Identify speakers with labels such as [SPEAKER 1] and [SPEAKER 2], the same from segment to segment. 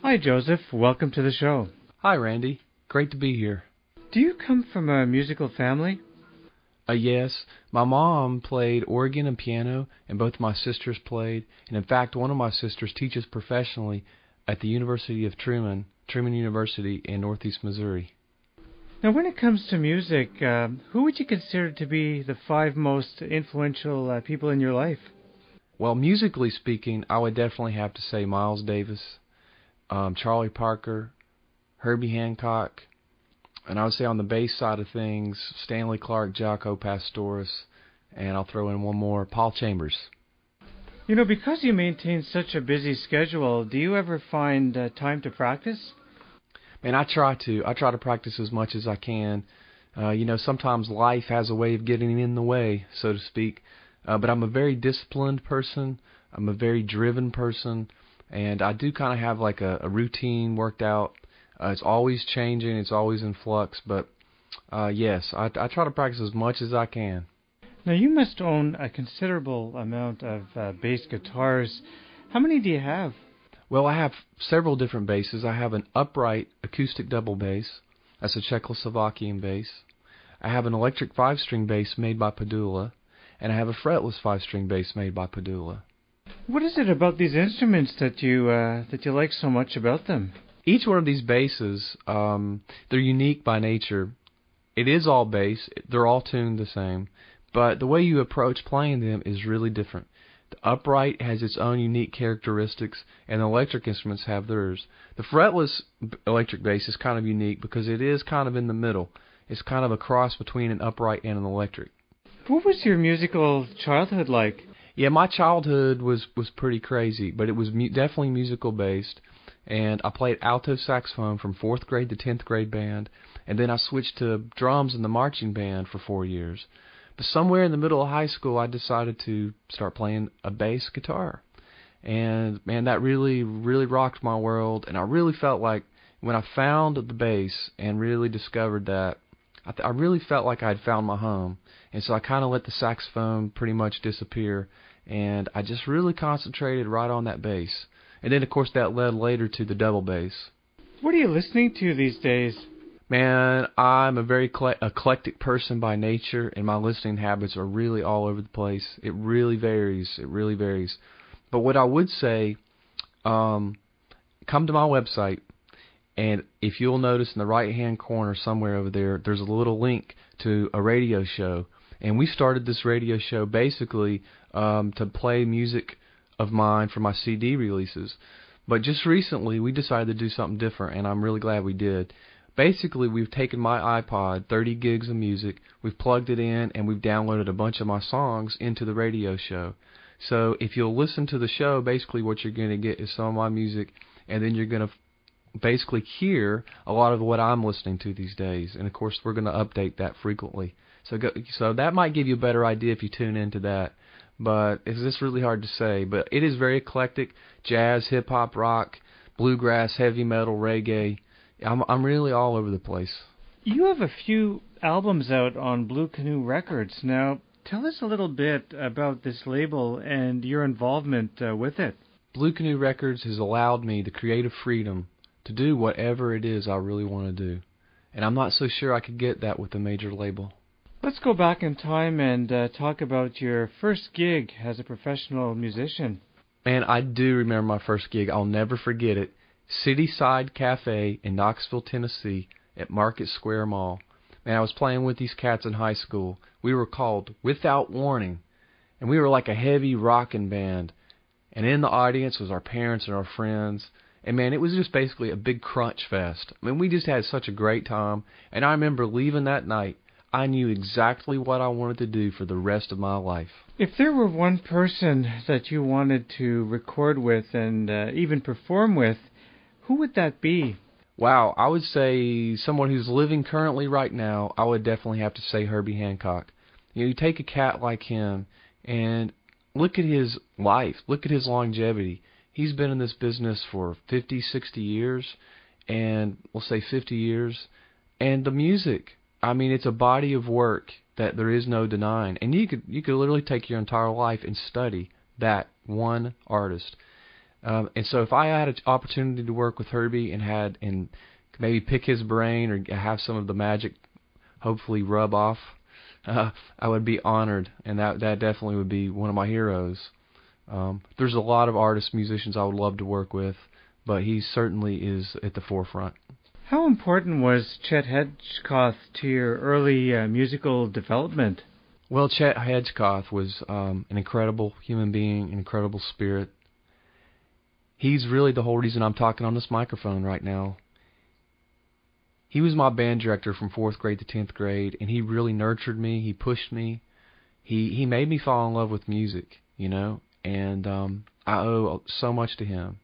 [SPEAKER 1] Hi, Joseph. Welcome to the show.
[SPEAKER 2] Hi, Randy. Great to be here.
[SPEAKER 1] Do you come from a musical family?
[SPEAKER 2] Yes, my mom played organ and piano, and both my sisters played. And in fact, one of my sisters teaches professionally at the University of Truman University in Northeast Missouri.
[SPEAKER 1] Now, when it comes to music, who would you consider to be the five most influential people in your life?
[SPEAKER 2] Well, musically speaking, I would definitely have to say Miles Davis, Charlie Parker, Herbie Hancock, and I would say on the bass side of things, Stanley Clarke, Jaco Pastorius, and I'll throw in one more, Paul Chambers.
[SPEAKER 1] You know, because you maintain such a busy schedule, do you ever find time to practice?
[SPEAKER 2] Man, I try to practice as much as I can. Sometimes life has a way of getting in the way, so to speak. But I'm a very disciplined person. I'm a very driven person. And I do kind of have like a routine worked out. It's always changing. It's always in flux. But yes, I try to practice as much as I can.
[SPEAKER 1] Now, you must own a considerable amount of bass guitars. How many do you have?
[SPEAKER 2] Well, I have several different basses. I have an upright acoustic double bass. That's a Czechoslovakian bass. I have an electric 5-string bass made by Padula. And I have a fretless 5-string bass made by Padula.
[SPEAKER 1] What is it about these instruments that you like so much about them?
[SPEAKER 2] Each one of these basses, they're unique by nature. It is all bass. They're all tuned the same. But the way you approach playing them is really different. The upright has its own unique characteristics, and the electric instruments have theirs. The fretless electric bass is kind of unique because it is kind of in the middle. It's kind of a cross between an upright and an electric.
[SPEAKER 1] What was your musical childhood like?
[SPEAKER 2] Yeah, my childhood was pretty crazy, but it was definitely musical based. And I played alto saxophone from 4th grade to 10th grade band, and then I switched to drums in the marching band for 4 years. But somewhere in the middle of high school, I decided to start playing a bass guitar. And man, that really, really rocked my world. And I really felt like when I found the bass and really discovered that, I really felt like I'd found my home. And so I kind of let the saxophone pretty much disappear. And I just really concentrated right on that bass. And then, of course, that led later to the double bass.
[SPEAKER 1] What are you listening to these days?
[SPEAKER 2] Man, I'm a very eclectic person by nature, and my listening habits are really all over the place. It really varies. It really varies. But what I would say, come to my website, and if you'll notice in the right-hand corner somewhere over there, there's a little link to a radio show. And we started this radio show basically to play music of mine for my CD releases. But just recently, we decided to do something different, and I'm really glad we did. Basically, we've taken my iPod, 30 gigs of music, we've plugged it in, and we've downloaded a bunch of my songs into the radio show. So if you'll listen to the show, basically what you're going to get is some of my music, and then you're going to basically hear a lot of what I'm listening to these days. And, of course, we're going to update that frequently. So that might give you a better idea if you tune into that. But it's just really hard to say. But it is very eclectic: jazz, hip-hop, rock, bluegrass, heavy metal, reggae. I'm really all over the place.
[SPEAKER 1] You have a few albums out on Blue Canoe Records. Now, tell us a little bit about this label and your involvement with it.
[SPEAKER 2] Blue Canoe Records has allowed me the creative freedom to do whatever it is I really want to do. And I'm not so sure I could get that with a major label.
[SPEAKER 1] Let's go back in time and talk about your first gig as a professional musician.
[SPEAKER 2] Man, I do remember my first gig. I'll never forget it. Cityside Cafe in Knoxville, Tennessee at Market Square Mall. Man, I was playing with these cats in high school. We were called Without Warning, and we were like a heavy rockin' band. And in the audience was our parents and our friends. And man, it was just basically a big crunch fest. I mean, we just had such a great time. And I remember leaving that night, I knew exactly what I wanted to do for the rest of my life.
[SPEAKER 1] If there were one person that you wanted to record with and even perform with, who would that be?
[SPEAKER 2] Wow, I would say someone who's living currently right now, I would definitely have to say Herbie Hancock. You take a cat like him and look at his life, look at his longevity. He's been in this business for 50, 60 years, and we'll say 50 years. And the music, I mean, it's a body of work that there is no denying. And you could literally take your entire life and study that one artist. And so if I had an opportunity to work with Herbie and maybe pick his brain or have some of the magic hopefully rub off, I would be honored, and that definitely would be one of my heroes. There's a lot of artists, musicians I would love to work with, but he certainly is at the forefront.
[SPEAKER 1] How important was Chet Hedgecoth to your early musical development?
[SPEAKER 2] Well, Chet Hedgecoth was an incredible human being, an incredible spirit. He's really the whole reason I'm talking on this microphone right now. He was my band director from 4th grade to 10th grade, and he really nurtured me. He pushed me. He made me fall in love with music, and I owe so much to him.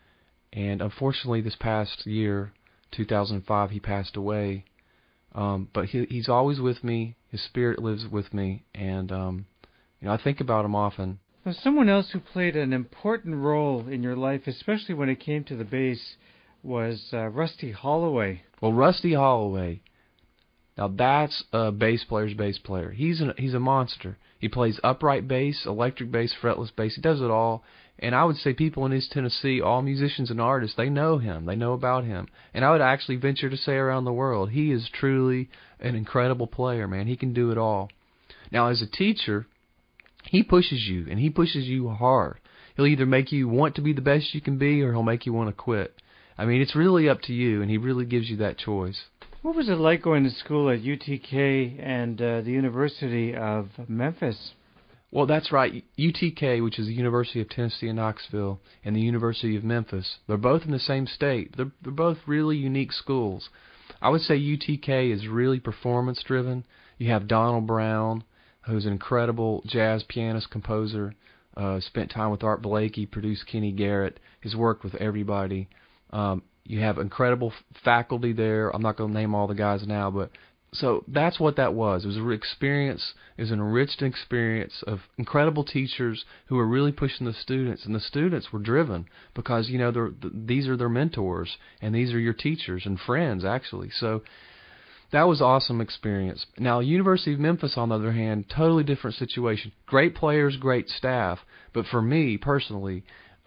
[SPEAKER 2] And unfortunately, this past year, 2005, he passed away. But he's always with me. His spirit lives with me, and I think about him often.
[SPEAKER 1] Now, someone else who played an important role in your life, especially when it came to the bass, was Rusty Holloway.
[SPEAKER 2] Well, Rusty Holloway, now that's a bass player's bass player. He's a monster. He plays upright bass, electric bass, fretless bass. He does it all. And I would say people in East Tennessee, all musicians and artists, they know him. They know about him. And I would actually venture to say around the world, he is truly an incredible player, man. He can do it all. Now, as a teacher, he pushes you, and he pushes you hard. He'll either make you want to be the best you can be, or he'll make you want to quit. I mean, it's really up to you, and he really gives you that choice.
[SPEAKER 1] What was it like going to school at UTK and the University of Memphis?
[SPEAKER 2] Well, that's right. UTK, which is the University of Tennessee in Knoxville, and the University of Memphis, they're both in the same state. They're both really unique schools. I would say UTK is really performance-driven. You have Donald Brown, who's an incredible jazz pianist, composer, spent time with Art Blakey, produced Kenny Garrett, has worked with everybody. You have incredible faculty there. I'm not going to name all the guys now, but so that's what that was. It was an experience, it was an enriched experience of incredible teachers who were really pushing the students, and the students were driven because, these are their mentors, and these are your teachers and friends, actually. So that was an awesome experience. Now, University of Memphis, on the other hand, totally different situation. Great players, great staff, but for me, personally,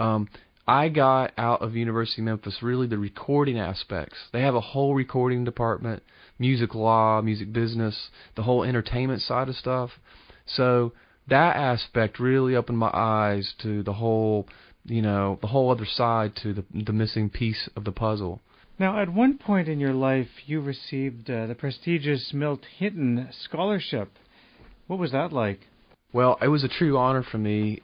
[SPEAKER 2] I got out of University of Memphis really the recording aspects. They have a whole recording department, music law, music business, the whole entertainment side of stuff. So that aspect really opened my eyes to the whole, the whole other side to the missing piece of the puzzle.
[SPEAKER 1] Now, at one point in your life, you received the prestigious Milt Hinton Scholarship. What was that like?
[SPEAKER 2] Well, it was a true honor for me.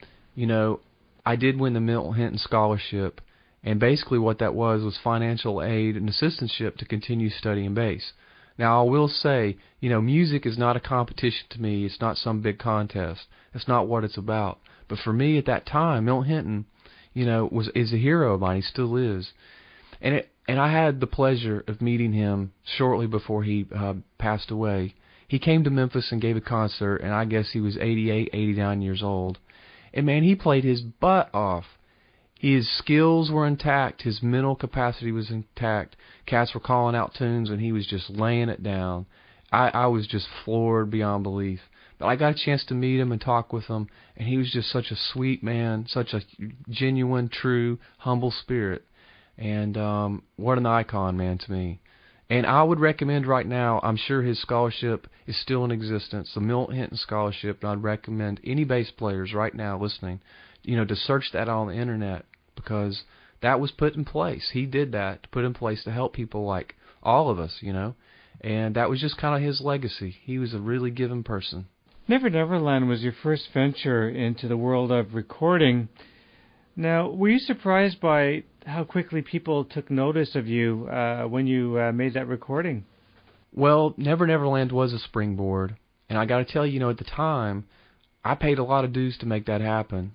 [SPEAKER 2] I did win the Milt Hinton Scholarship, and basically what that was financial aid and assistantship to continue studying bass. Now, I will say, music is not a competition to me. It's not some big contest. That's not what it's about. But for me at that time, Milt Hinton, is a hero of mine. He still is. And I had the pleasure of meeting him shortly before he passed away. He came to Memphis and gave a concert, and I guess he was 88, 89 years old. And man, he played his butt off. His skills were intact. His mental capacity was intact. Cats were calling out tunes, and he was just laying it down. I was just floored beyond belief. But I got a chance to meet him and talk with him, and he was just such a sweet man, such a genuine, true, humble spirit. And what an icon, man, to me. And I would recommend right now, I'm sure his scholarship is still in existence, the Milt Hinton Scholarship, and I'd recommend any bass players right now listening, to search that on the internet, because that was put in place. He did that to put in place to help people like all of us, and that was just kind of his legacy. He was a really giving person.
[SPEAKER 1] Never Never Land was your first venture into the world of recording. Now, were you surprised by how quickly people took notice of you when you made that recording?
[SPEAKER 2] Well, Never Never Land was a springboard, and I got to tell you, at the time, I paid a lot of dues to make that happen.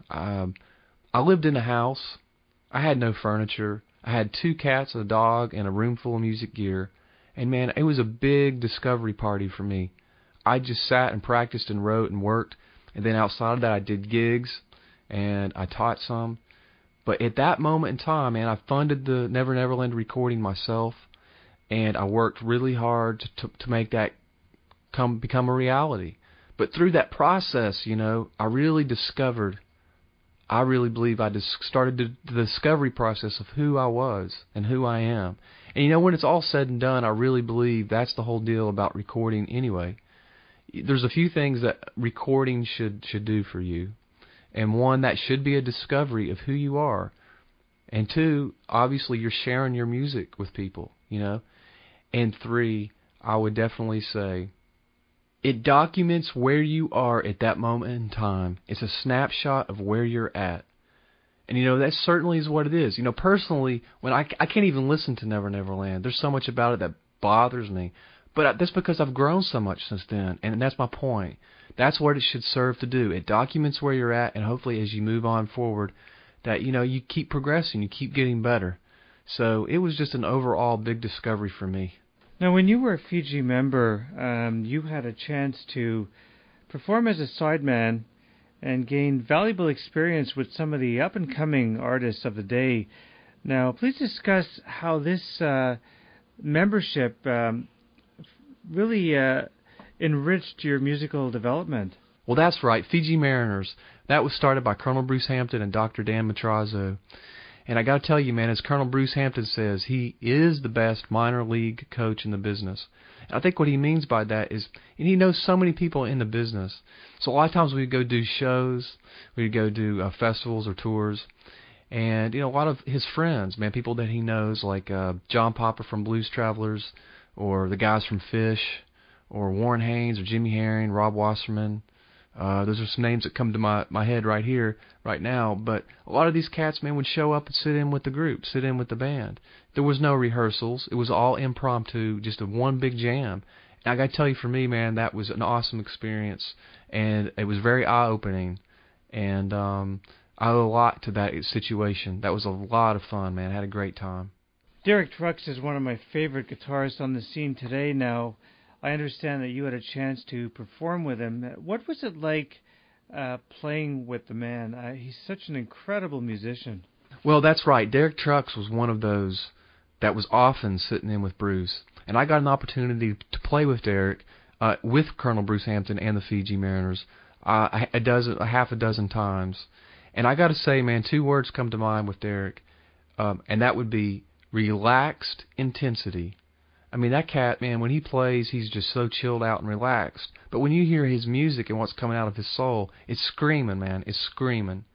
[SPEAKER 2] I lived in a house. I had no furniture. I had 2 cats, a dog, and a room full of music gear. And man, it was a big discovery party for me. I just sat and practiced and wrote and worked, and then outside of that, I did gigs, and I taught some. But at that moment in time, man, I funded the Never Never Land recording myself, and I worked really hard to make that become a reality. But through that process, I really discovered I really believe I just started the discovery process of who I was and who I am. And when it's all said and done, I really believe that's the whole deal about recording anyway. There's a few things that recording should do for you. And one, that should be a discovery of who you are. And two, obviously you're sharing your music with people, And three, I would definitely say it documents where you are at that moment in time. It's a snapshot of where you're at. And, that certainly is what it is. Personally, when I can't even listen to Never Never Land. There's so much about it that bothers me. But that's because I've grown so much since then, and that's my point. That's what it should serve to do. It documents where you're at, and hopefully as you move on forward, that, you keep progressing, you keep getting better. So it was just an overall big discovery for me.
[SPEAKER 1] Now, when you were a Fiji member, you had a chance to perform as a sideman and gain valuable experience with some of the up-and-coming artists of the day. Now, please discuss how this membership really enriched your musical development.
[SPEAKER 2] Well, that's right, Fiji Mariners. That was started by Colonel Bruce Hampton and Dr. Dan Matrazo. And I got to tell you, man, as Colonel Bruce Hampton says, he is the best minor league coach in the business. And I think what he means by that is, and he knows so many people in the business. So a lot of times we'd go do shows, we'd go do festivals or tours. And, a lot of his friends, man, people that he knows, like John Popper from Blues Travelers, or the guys from Fish, or Warren Haynes, or Jimmy Herring, Rob Wasserman. Those are some names that come to my head right here, right now. But a lot of these cats, man, would show up and sit in with the group, sit in with the band. There was no rehearsals. It was all impromptu, just a one big jam. And I got to tell you, for me, man, that was an awesome experience. And it was very eye-opening. And I owe a lot to that situation. That was a lot of fun, man. I had a great time.
[SPEAKER 1] Derek Trucks is one of my favorite guitarists on the scene today. Now, I understand that you had a chance to perform with him. What was it like playing with the man? He's such an incredible musician.
[SPEAKER 2] Well, that's right. Derek Trucks was one of those that was often sitting in with Bruce. And I got an opportunity to play with Derek, with Colonel Bruce Hampton and the Fiji Mariners, half a dozen times. And I got to say, man, two words come to mind with Derek, and that would be relaxed intensity. I mean, that cat, man, when he plays, he's just so chilled out and relaxed. But when you hear his music and what's coming out of his soul, it's screaming, man. It's screaming.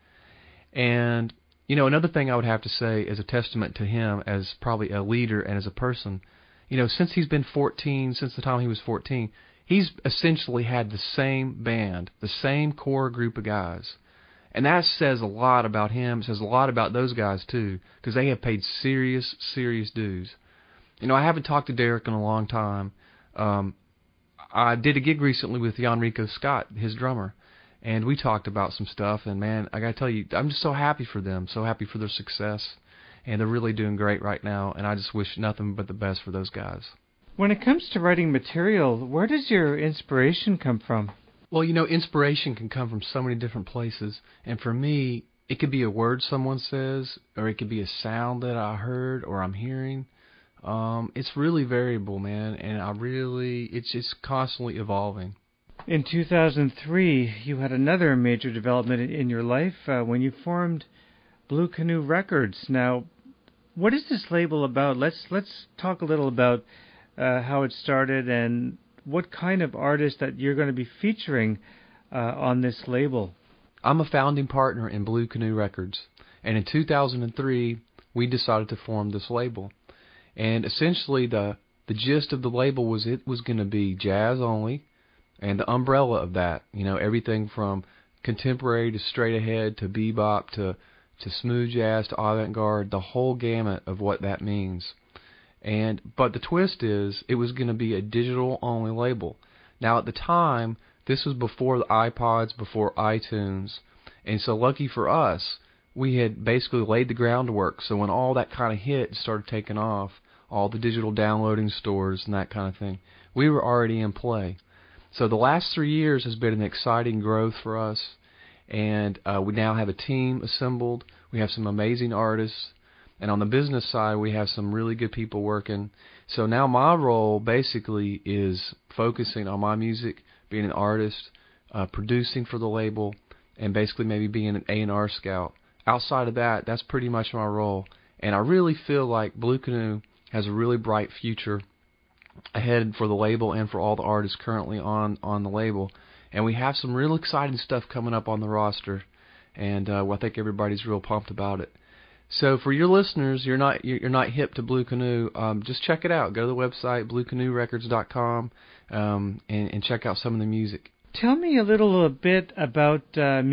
[SPEAKER 2] And, another thing I would have to say as a testament to him as probably a leader and as a person, since he's been 14, since the time he was 14, he's essentially had the same band, the same core group of guys. And that says a lot about him. It says a lot about those guys, too, because they have paid serious, serious dues. I haven't talked to Derek in a long time. I did a gig recently with Jan-Rico Scott, his drummer, and we talked about some stuff. And, man, I got to tell you, I'm just so happy for them, so happy for their success. And they're really doing great right now, and I just wish nothing but the best for those guys.
[SPEAKER 1] When it comes to writing material, where does your inspiration come from?
[SPEAKER 2] Well, inspiration can come from so many different places. And for me, it could be a word someone says, or it could be a sound that I heard or I'm hearing. It's really variable, man, and it's just constantly evolving.
[SPEAKER 1] In 2003, you had another major development in your life when you formed Blue Canoe Records. Now, what is this label about? Let's talk a little about how it started and what kind of artists that you're going to be featuring on this label.
[SPEAKER 2] I'm a founding partner in Blue Canoe Records, and in 2003, we decided to form this label. And essentially, the gist of the label was it was going to be jazz only, and the umbrella of that, everything from contemporary to straight ahead to bebop to smooth jazz to avant-garde, the whole gamut of what that means. But the twist is, it was going to be a digital-only label. Now, at the time, this was before the iPods, before iTunes, and so lucky for us, we had basically laid the groundwork. So when all that kind of hit and started taking off, all the digital downloading stores and that kind of thing, we were already in play. So the last 3 years has been an exciting growth for us, and we now have a team assembled. We have some amazing artists. And on the business side, we have some really good people working. So now my role basically is focusing on my music, being an artist, producing for the label, and basically maybe being an A&R scout. Outside of that, that's pretty much my role. And I really feel like Blue Canoe has a really bright future ahead for the label and for all the artists currently on the label. And we have some real exciting stuff coming up on the roster, and I think everybody's real pumped about it. So for your listeners, you're not hip to Blue Canoe, just check it out. Go to the website, bluecanoerecords.com, and check out some of the music.
[SPEAKER 1] Tell me a little bit about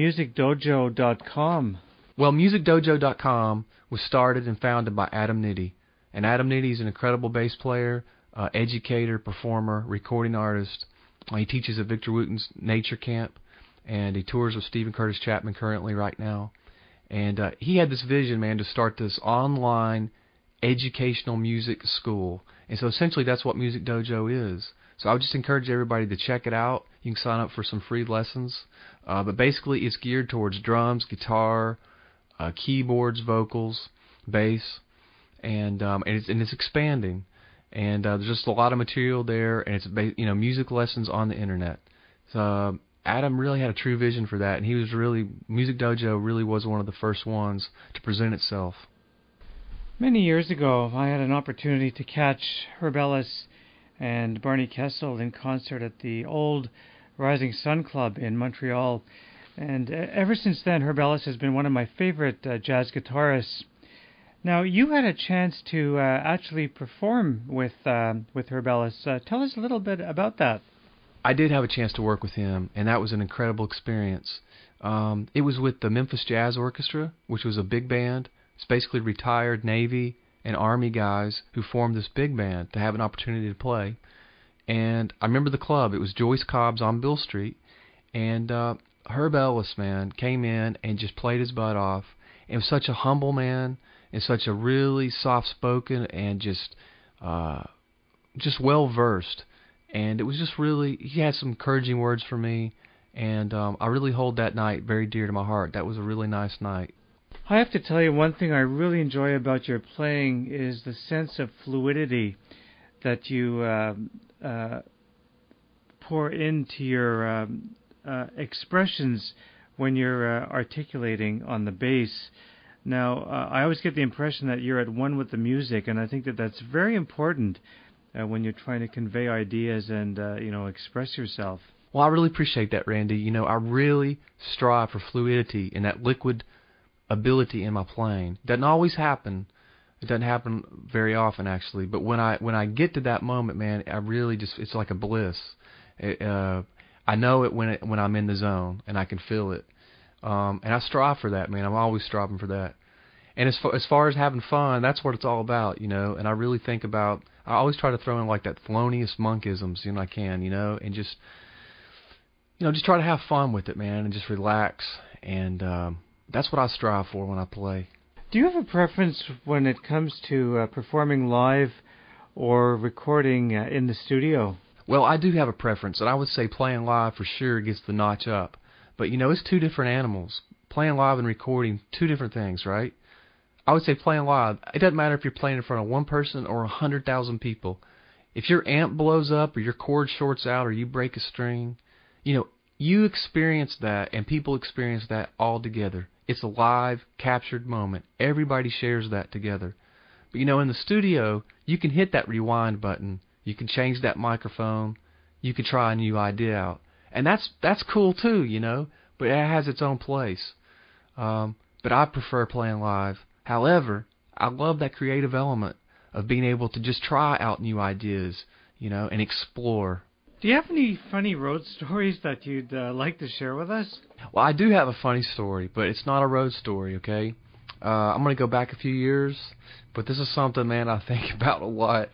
[SPEAKER 1] musicdojo.com.
[SPEAKER 2] Well, musicdojo.com was started and founded by Adam Nitti. And Adam Nitti is an incredible bass player, educator, performer, recording artist. He teaches at Victor Wooten's Nature Camp, and he tours with Stephen Curtis Chapman currently right now. And he had this vision, man, to start this online educational music school. And so essentially that's what Music Dojo is. So I would just encourage everybody to check it out. You can sign up for some free lessons. But basically it's geared towards drums, guitar, keyboards, vocals, bass, and it's expanding. And there's just a lot of material there, and it's music lessons on the internet. So Adam really had a true vision for that, and Music Dojo really was one of the first ones to present itself.
[SPEAKER 1] Many years ago, I had an opportunity to catch Herb Ellis and Barney Kessel in concert at the old Rising Sun Club in Montreal. And ever since then, Herb Ellis has been one of my favorite jazz guitarists. Now, you had a chance to actually perform with Herb Ellis. Tell us a little bit about that.
[SPEAKER 2] I did have a chance to work with him, and that was an incredible experience. It was with the Memphis Jazz Orchestra, which was a big band. It's basically retired Navy and Army guys who formed this big band to have an opportunity to play. And I remember the club. It was Joyce Cobb's on Bill Street. And Herb Ellis, man, came in and just played his butt off. And was such a humble man and such a really soft-spoken and just well-versed. And it was just really, he had some encouraging words for me, and I really hold that night very dear to my heart. That was a really nice night.
[SPEAKER 1] I have to tell you, one thing I really enjoy about your playing is the sense of fluidity that you pour into your expressions when you're articulating on the bass. Now, I always get the impression that you're at one with the music, and I think that that's very important when you're trying to convey ideas and express yourself.
[SPEAKER 2] Well, I really appreciate that, Randy. I really strive for fluidity and that liquid ability in my playing. It doesn't always happen. It doesn't happen very often, actually. But when I get to that moment, man, I really just, it's like a bliss. I know it when I'm in the zone, and I can feel it. And I strive for that, man. I'm always striving for that. And as far as having fun, that's what it's all about, And I really think about, I always try to throw in like that Thelonious Monkisms, I can, and just try to have fun with it, man, and just relax. And that's what I strive for when I play.
[SPEAKER 1] Do you have a preference when it comes to performing live or recording in the studio?
[SPEAKER 2] Well, I do have a preference, and I would say playing live for sure gets the notch up. But, it's two different animals. Playing live and recording, two different things, right? I would say playing live, it doesn't matter if you're playing in front of one person or 100,000 people. If your amp blows up or your cord shorts out or you break a string, you experience that and people experience that all together. It's a live, captured moment. Everybody shares that together. But, in the studio, you can hit that rewind button. You can change that microphone. You can try a new idea out. And that's cool too, but it has its own place. But I prefer playing live. However, I love that creative element of being able to just try out new ideas, and explore.
[SPEAKER 1] Do you have any funny road stories that you'd like to share with us?
[SPEAKER 2] Well, I do have a funny story, but it's not a road story, okay? I'm going to go back a few years, but this is something, man, I think about a lot.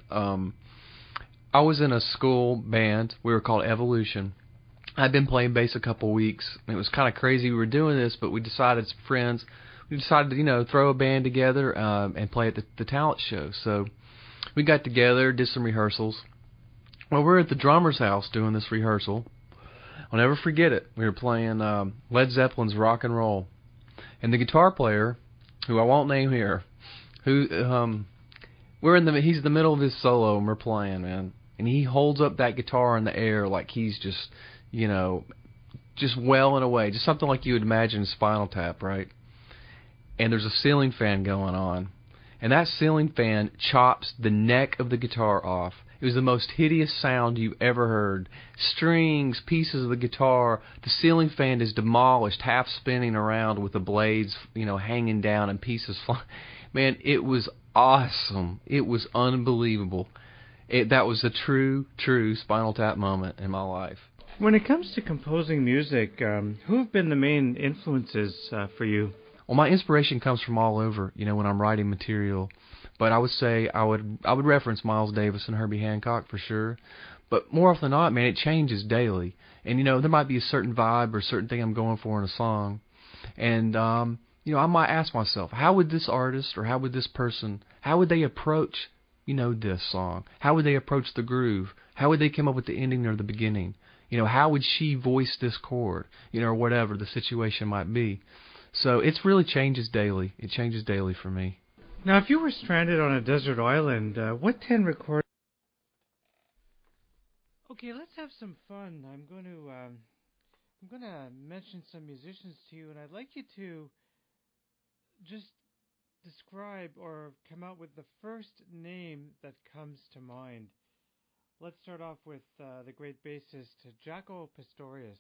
[SPEAKER 2] I was in a school band. We were called Evolution. I'd been playing bass a couple weeks. It was kind of crazy we were doing this, but we decided as friends, to, throw a band together and play at the talent show. So we got together, did some rehearsals. Well, we're at the drummer's house doing this rehearsal. I'll never forget it. We were playing Led Zeppelin's Rock and Roll. And the guitar player, who I won't name here, he's in the middle of his solo and we're playing, man. And he holds up that guitar in the air like he's just just welling away, just something like you would imagine in Spinal Tap, right? And there's a ceiling fan going on, and that ceiling fan chops the neck of the guitar off. It was the most hideous sound you ever heard. Strings, pieces of the guitar, the ceiling fan is demolished, half spinning around with the blades, hanging down and pieces flying. Man, it was awesome. It was unbelievable. That was a true Spinal Tap moment in my life.
[SPEAKER 1] When it comes to composing music, who have been the main influences for you?
[SPEAKER 2] Well, my inspiration comes from all over, when I'm writing material. But I would say I would reference Miles Davis and Herbie Hancock for sure. But more often than not, man, it changes daily. And, there might be a certain vibe or a certain thing I'm going for in a song. And, I might ask myself, how would this artist or how would this person, how would they approach, this song? How would they approach the groove? How would they come up with the ending or the beginning? How would she voice this chord? Or whatever the situation might be. So it really changes daily. It changes daily for me.
[SPEAKER 1] Now, if you were stranded on a desert island, what 10 recordings? Okay, let's have some fun. I'm going to mention some musicians to you, and I'd like you to just describe or come out with the first name that comes to mind. Let's start off with the great bassist Jaco Pastorius.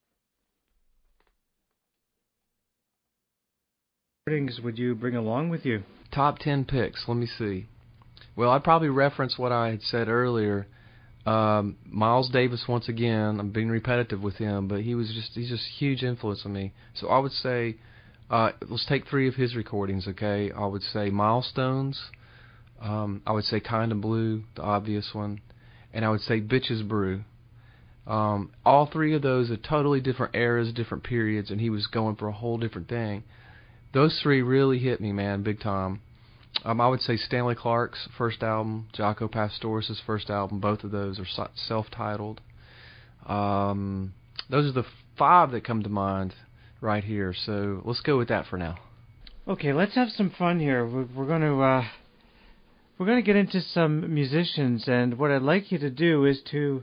[SPEAKER 1] Recordings would you bring along with you?
[SPEAKER 2] Top 10 picks. Let me see. Well, I'd probably reference what I had said earlier. Miles Davis, once again. I'm being repetitive with him, but he's just a huge influence on me. So I would say, let's take 3 of his recordings, okay? I would say Milestones. I would say Kinda Blue, the obvious one. And I would say Bitches Brew. All 3 of those are totally different eras, different periods, and he was going for a whole different thing. Those 3 really hit me, man, big time. I would say Stanley Clarke's first album, Jaco Pastorius' first album. Both of those are self-titled. Those are the 5 that come to mind right here. So let's go with that for now.
[SPEAKER 1] Okay, let's have some fun here. We're going to get into some musicians, and what I'd like you to do is to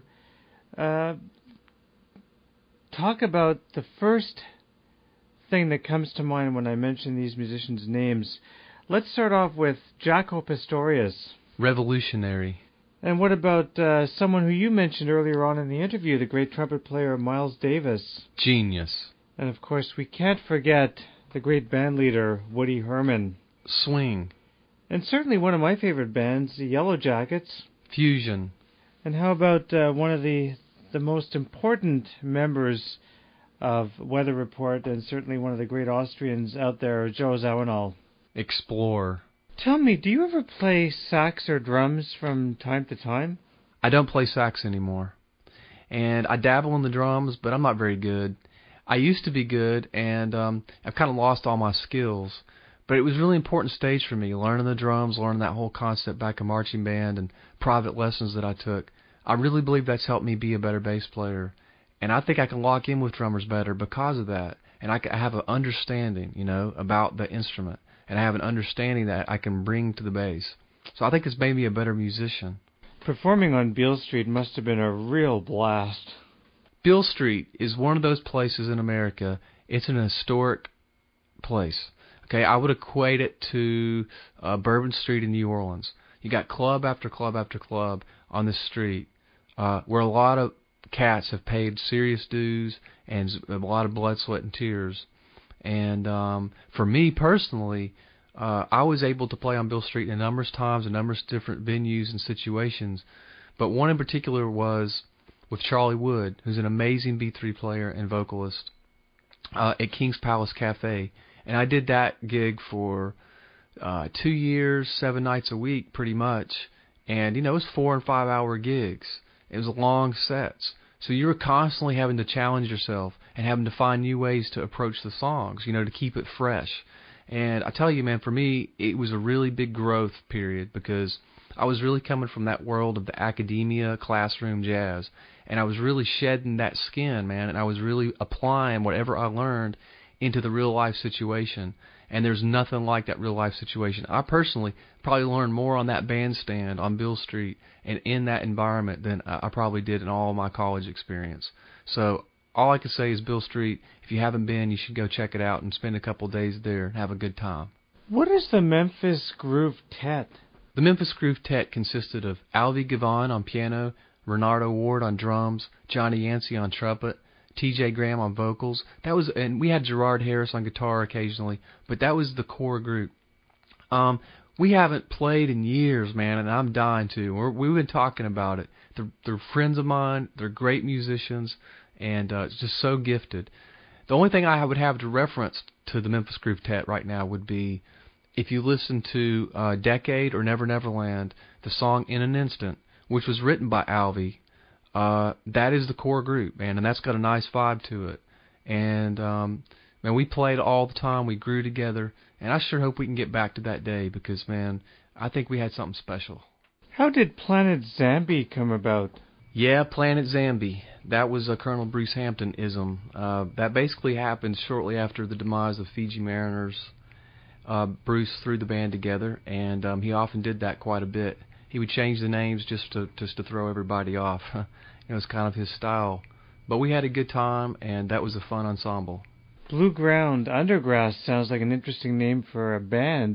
[SPEAKER 1] talk about the first thing that comes to mind when I mention these musicians' names. Let's start off with Jaco Pastorius.
[SPEAKER 2] Revolutionary.
[SPEAKER 1] And what about someone who you mentioned earlier on in the interview, the great trumpet player Miles Davis?
[SPEAKER 2] Genius.
[SPEAKER 1] And of course, we can't forget the great band leader Woody Herman.
[SPEAKER 2] Swing.
[SPEAKER 1] And certainly one of my favorite bands, the Yellow Jackets.
[SPEAKER 2] Fusion.
[SPEAKER 1] And how about one of the most important members of Weather Report, and certainly one of the great Austrians out there, Joe Zawinul?
[SPEAKER 2] Explorer.
[SPEAKER 1] Tell me, do you ever play sax or drums from time to time?
[SPEAKER 2] I don't play sax anymore. And I dabble in the drums, but I'm not very good. I used to be good, and I've kind of lost all my skills. But it was a really important stage for me, learning the drums, learning that whole concept back in marching band and private lessons that I took. I really believe that's helped me be a better bass player. And I think I can lock in with drummers better because of that. And I have an understanding, about the instrument. And I have an understanding that I can bring to the bass. So I think it's made me a better musician.
[SPEAKER 1] Performing on Beale Street must have been a real blast.
[SPEAKER 2] Beale Street is one of those places in America. It's an historic place. Okay, I would equate it to Bourbon Street in New Orleans. You got club after club after club on this street where a lot of cats have paid serious dues and a lot of blood, sweat, and tears. And for me personally, I was able to play on Beale Street a numerous times, in numerous different venues and situations. But one in particular was with Charlie Wood, who's an amazing B3 player and vocalist, at King's Palace Cafe. And I did that gig for 2 years, 7 nights a week, pretty much. And, it was 4 and 5 hour gigs. It was long sets. So you were constantly having to challenge yourself and having to find new ways to approach the songs, to keep it fresh. And I tell you, man, for me, it was a really big growth period because I was really coming from that world of the academia, classroom jazz. And I was really shedding that skin, man, and I was really applying whatever I learned into the real life situation. And there's nothing like that real life situation. I personally probably learned more on that bandstand on Beale Street and in that environment than I probably did in all of my college experience. So all I can say is Bill Street, if you haven't been, you should go check it out and spend a couple of days there and have a good time.
[SPEAKER 1] What is the Memphis Groove Tet?
[SPEAKER 2] The Memphis Groove Tet consisted of Alvy Gavon on piano, Renardo Ward on drums, Johnny Yancey on trumpet, T.J. Graham on vocals. And we had Gerard Harris on guitar occasionally, but that was the core group. We haven't played in years, man, and I'm dying to. We've been talking about it. They're friends of mine. They're great musicians, and just so gifted. The only thing I would have to reference to the Memphis Groove Tet right now would be, if you listen to Decade or Never Never Land, the song In an Instant, which was written by Alvy, that is the core group, man, and that's got a nice vibe to it. And man, we played all the time. We grew together, and I sure hope we can get back to that day because, man, I think we had something special.
[SPEAKER 1] How did Planet Zambi come about?
[SPEAKER 2] Yeah, Planet Zambi. That was a Colonel Bruce Hampton-ism. That basically happened shortly after the demise of Fiji Mariners. Bruce threw the band together, and he often did that quite a bit. He would change the names just to throw everybody off. It was kind of his style. But we had a good time, and that was a fun ensemble.
[SPEAKER 1] Blue Ground Undergrass sounds like an interesting name for a band.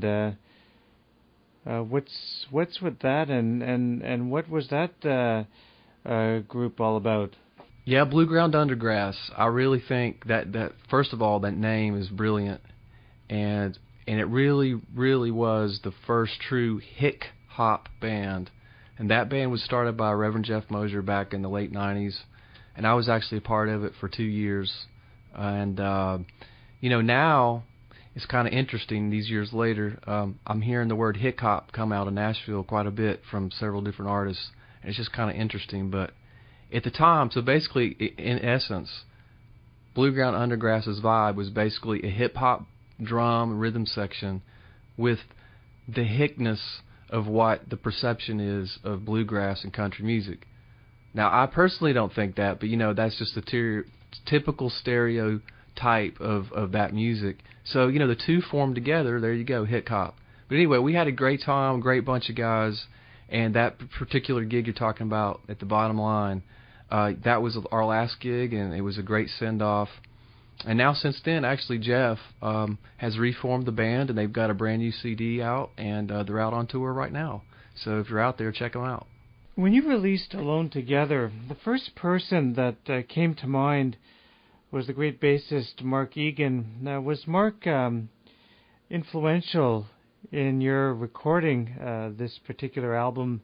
[SPEAKER 1] What's with that, and what was that group all about?
[SPEAKER 2] Yeah, Blue Ground Undergrass. I really think that first of all, that name is brilliant, and it really was the first true hick hop band. And that band was started by Reverend Jeff Mosier back in the late 90s, and I was actually a part of it for 2 years. And now it's kind of interesting. These years later, I'm hearing the word hick hop come out of Nashville quite a bit from several different artists, and it's just kind of interesting. But at the time, so basically, in essence, Blue Ground Undergrass's vibe was basically a hip hop drum rhythm section with the hickness of what the perception is of bluegrass and country music. Now, I personally don't think that, but that's just the typical stereotype of that music. So the two formed together. There you go, hip hop. But anyway, we had a great time, great bunch of guys, and that particular gig you're talking about at the bottom line, that was our last gig, and it was a great send off. And now since then, actually, Jeff has reformed the band, and they've got a brand new CD out, and they're out on tour right now. So if you're out there, check them out.
[SPEAKER 1] When you released Alone Together, the first person that came to mind was the great bassist Mark Egan. Now, was Mark influential in your recording this particular album?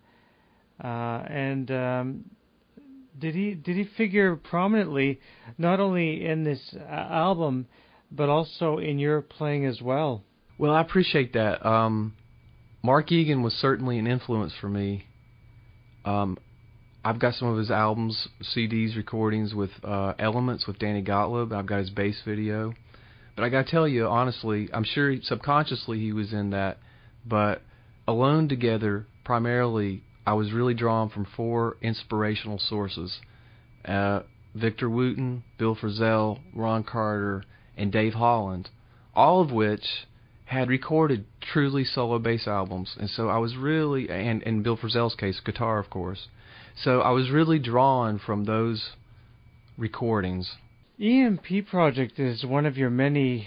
[SPEAKER 1] Did he figure prominently not only in this album but also in your playing as well?
[SPEAKER 2] Well, I appreciate that. Mark Egan was certainly an influence for me. I've got some of his albums, CDs, recordings with Elements with Danny Gottlieb. I've got his bass video. But I got to tell you, honestly, I'm sure subconsciously he was in that. But Alone Together, primarily, I was really drawn from 4 inspirational sources. Victor Wooten, Bill Frisell, Ron Carter, and Dave Holland, all of which had recorded truly solo bass albums. And so I was really, and in Bill Frisell's case, guitar, of course. So I was really drawn from those recordings.
[SPEAKER 1] EMP Project is one of your many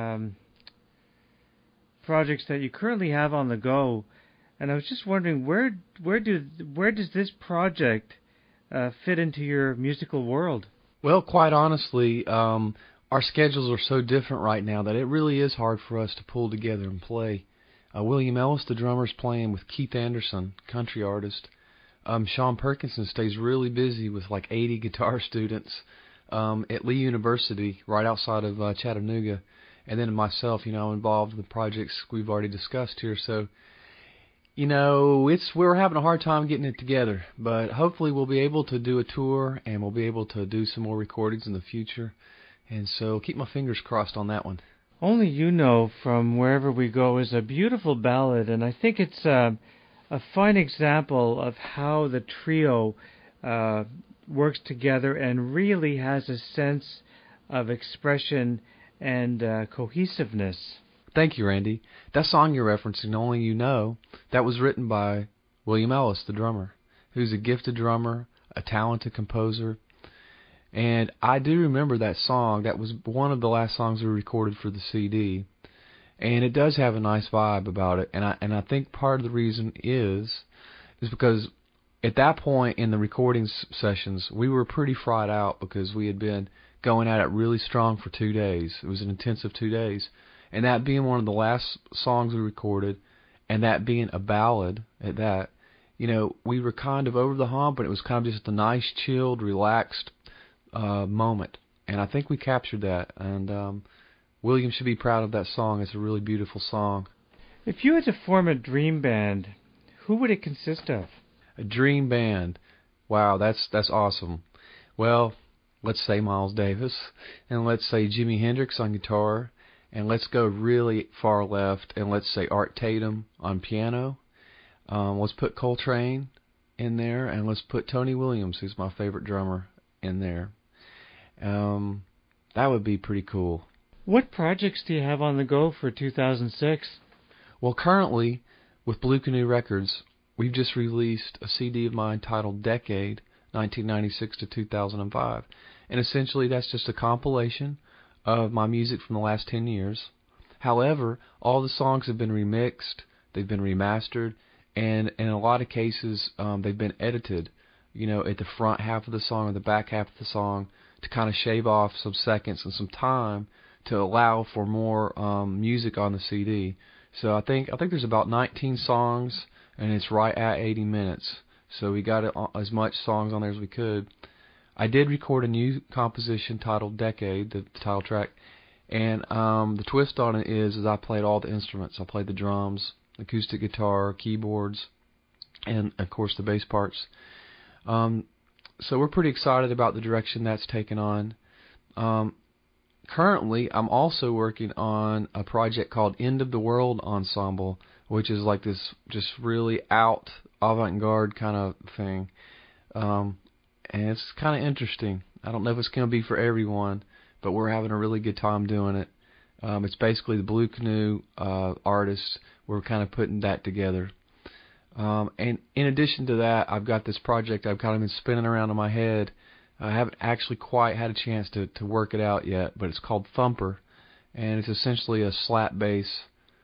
[SPEAKER 1] projects that you currently have on the go. And I was just wondering, where does this project fit into your musical world?
[SPEAKER 2] Well, quite honestly, our schedules are so different right now that it really is hard for us to pull together and play. William Ellis, the drummer, is playing with Keith Anderson, country artist. Sean Perkinson stays really busy with like 80 guitar students at Lee University, right outside of Chattanooga. And then myself, I'm involved in the projects we've already discussed here. So, we're having a hard time getting it together. But hopefully we'll be able to do a tour, and we'll be able to do some more recordings in the future. And so keep my fingers crossed on that one.
[SPEAKER 1] Only You Know From Wherever We Go is a beautiful ballad, and I think it's a fine example of how the trio works together and really has a sense of expression and cohesiveness.
[SPEAKER 2] Thank you, Randy. That song you're referencing, Only You Know, that was written by William Ellis, the drummer, who's a gifted drummer, a talented composer. And I do remember that song. That was one of the last songs we recorded for the CD. And it does have a nice vibe about it. And I think part of the reason is because at that point in the recording sessions, we were pretty fried out because we had been going at it really strong for 2 days. It was an intensive 2 days. And that being one of the last songs we recorded, and that being a ballad at that, we were kind of over the hump, and it was kind of just a nice, chilled, relaxed moment. And I think we captured that. And William should be proud of that song. It's a really beautiful song.
[SPEAKER 1] If you had to form a dream band, who would it consist of?
[SPEAKER 2] A dream band. Wow, that's awesome. Well, let's say Miles Davis, and let's say Jimi Hendrix on guitar, and let's go really far left, and let's say Art Tatum on piano. Let's put Coltrane in there, and let's put Tony Williams, who's my favorite drummer, in there. That would be pretty cool.
[SPEAKER 1] What projects do you have on the go for 2006?
[SPEAKER 2] Well, currently, with Blue Canoe Records, we've just released a CD of mine titled Decade, 1996 to 2005. And essentially, that's just a compilation of my music from the last 10 years. However, all the songs have been remixed, they've been remastered, and in a lot of cases, they've been edited, at the front half of the song or the back half of the song to kind of shave off some seconds and some time to allow for more music on the CD. So I think there's about 19 songs, and it's right at 80 minutes. So we got as much songs on there as we could. I did record a new composition titled Decade, the title track, and the twist on it is I played all the instruments. I played the drums, acoustic guitar, keyboards, and of course the bass parts. So we're pretty excited about the direction that's taken on. Currently, I'm also working on a project called End of the World Ensemble, which is like this just really out avant-garde kind of thing. And it's kind of interesting. I don't know if it's going to be for everyone, but we're having a really good time doing it. It's basically the Blue Canoe artists. We're kind of putting that together. And in addition to that, I've got this project I've kind of been spinning around in my head. I haven't actually quite had a chance to work it out yet, but it's called Thumper, and it's essentially a slap bass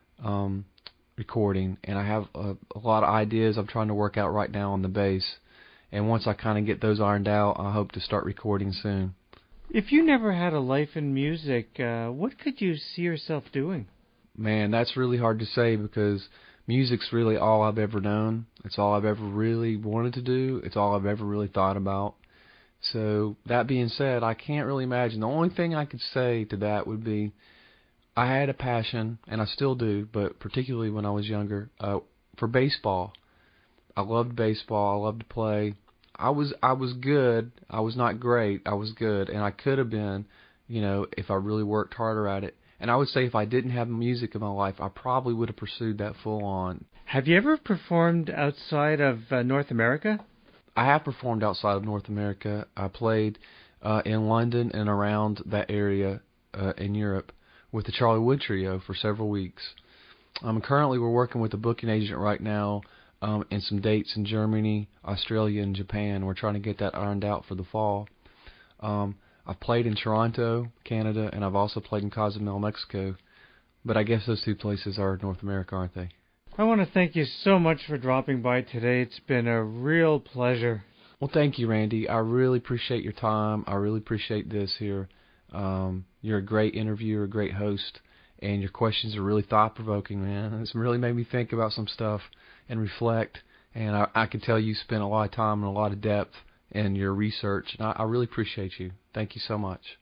[SPEAKER 2] recording, and I have a lot of ideas I'm trying to work out right now on the bass, and once I kind of get those ironed out, I hope to start recording soon.
[SPEAKER 1] If you never had a life in music, what could you see yourself doing?
[SPEAKER 2] Man, that's really hard to say because music's really all I've ever known. It's all I've ever really wanted to do. It's all I've ever really thought about. So, that being said, I can't really imagine. The only thing I could say to that would be I had a passion, and I still do, but particularly when I was younger, for baseball. I loved baseball. I loved to play. I was good. I was not great. I was good, and I could have been, if I really worked harder at it. And I would say if I didn't have music in my life, I probably would have pursued that full on.
[SPEAKER 1] Have you ever performed outside of North America?
[SPEAKER 2] I have performed outside of North America. I played in London and around that area in Europe with the Charlie Wood Trio for several weeks. Currently, we're working with a booking agent right now in some dates in Germany, Australia, and Japan. We're trying to get that ironed out for the fall. I've played in Toronto, Canada, and I've also played in Cozumel, Mexico. But I guess those two places are North America, aren't they?
[SPEAKER 1] I want to thank you so much for dropping by today. It's been a real pleasure.
[SPEAKER 2] Well, thank you, Randy. I really appreciate your time. I really appreciate this here. You're a great interviewer, a great host, and your questions are really thought-provoking, man. It's really made me think about some stuff and reflect, and I can tell you spent a lot of time and a lot of depth in your research, and I really appreciate you. Thank you so much.